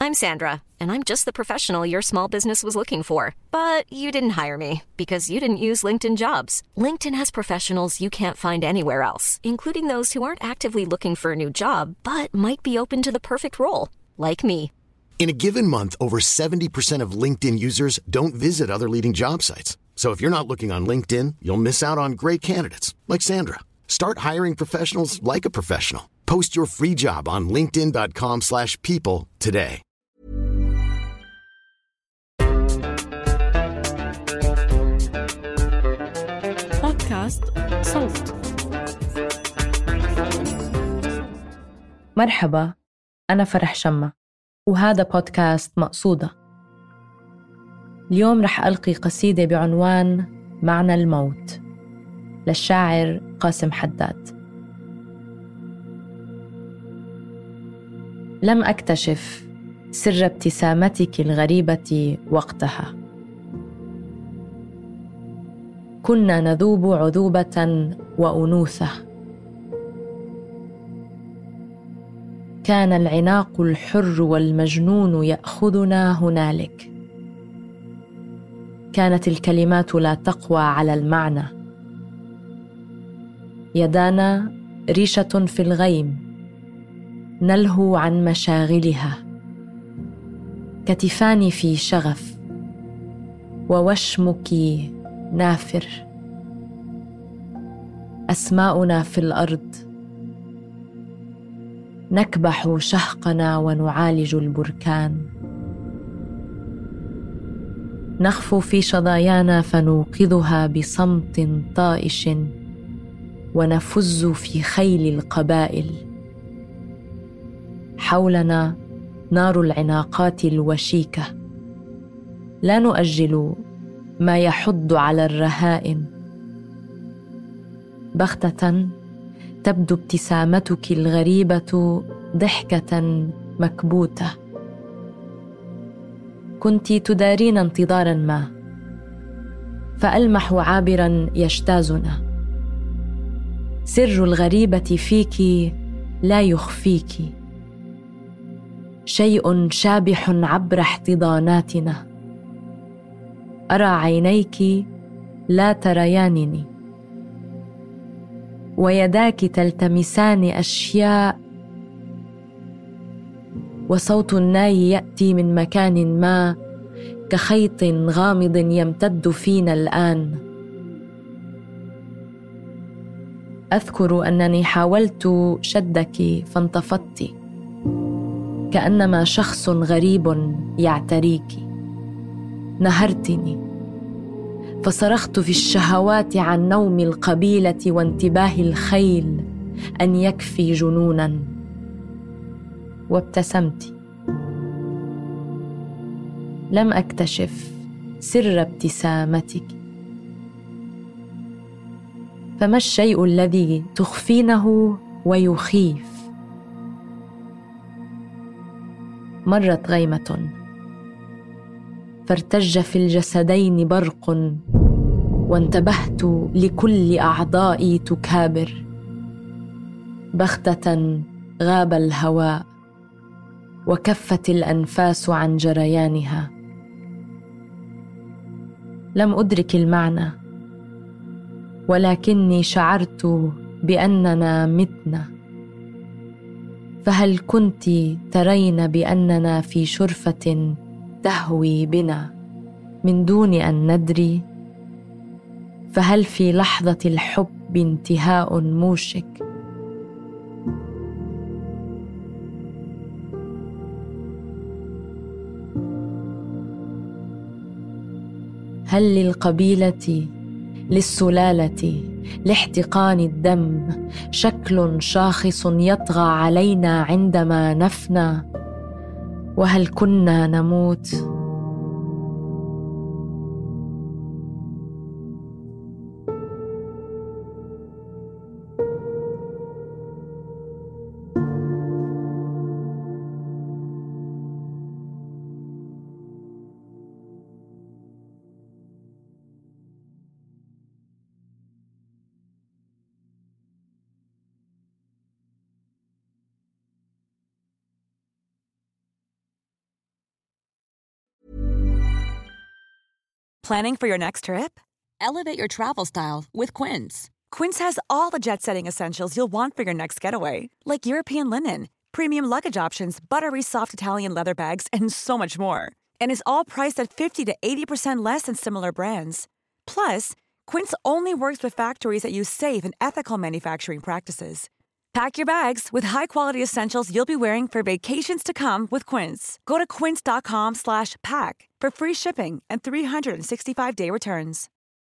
I'm Sandra, and I'm just the professional your small business was looking for. But you didn't hire me because you didn't use LinkedIn Jobs. LinkedIn has professionals you can't find anywhere else, including those who aren't actively looking for a new job, but might be open to the perfect role, like me. In a given month, over 70% of LinkedIn users don't visit other leading job sites. So if you're not looking on LinkedIn, you'll miss out on great candidates like Sandra. Start hiring professionals like a professional. Post your free job on linkedin.com/people today. بودكاست صوت. مرحبا، أنا فرح شمة وهذا بودكاست مقصودة. اليوم رح ألقي قصيدة بعنوان معنى الموت للشاعر قاسم حداد. لم أكتشف سر ابتسامتك الغريبة وقتها. كنا نذوب عذوبة وأنوثة. كان العناق الحر والمجنون يأخذنا هنالك. كانت الكلمات لا تقوى على المعنى. يدانا ريشة في الغيم نلهو عن مشاغلها. كتفان في شغف ووشمك نافر. أسماؤنا في الأرض. نكبح شهقنا ونعالج البركان. نخفو في شظايانا فنوقظها بصمت طائش ونفز في خيل القبائل. حولنا نار العناقات الوشيكة. لا نؤجل ما يحض على الرهائن. بغتة تبدو ابتسامتك الغريبة ضحكة مكبوتة. كنت تدارين انتظارا ما، فألمح عابرا يجتازنا. سر الغريبة فيك لا يخفيك. شيء شابح عبر احتضاناتنا. أرى عينيك لا تريانني، ويداك تلتمسان أشياء، وصوت الناي يأتي من مكان ما كخيط غامض يمتد فينا الآن. أذكر أنني حاولت شدك فانتفضت، كأنما شخص غريب يعتريك. نهرتني فصرخت في الشهوات عن نوم القبيلة وانتباه الخيل أن يكفي جنونا. وابتسمت. لم أكتشف سر ابتسامتك. فما الشيء الذي تخفينه ويخيف؟ مرت غيمة فارتج في الجسدين برق، وانتبهت لكل أعضائي تكابر. بغتة غاب الهواء وكفت الأنفاس عن جريانها. لم أدرك المعنى، ولكني شعرت بأننا متنا. فهل كنت ترين بأننا في شرفة تهوي بنا من دون أن ندري؟ فهل في لحظة الحب انتهاء موشك؟ هل للقبيلة، للسلالة، لاحتقان الدم شكل شاخص يطغى علينا عندما نفنى؟ وهل كنا نموت؟ Planning for your next trip? Elevate your travel style with Quince. Quince has all the jet-setting essentials you'll want for your next getaway, like European linen, premium luggage options, buttery soft Italian leather bags, and so much more. And is all priced at 50 to 80% less than similar brands. Plus, Quince only works with factories that use safe and ethical manufacturing practices. Pack your bags with high-quality essentials you'll be wearing for vacations to come with Quince. Go to quince.com/pack for free shipping and 365-day returns.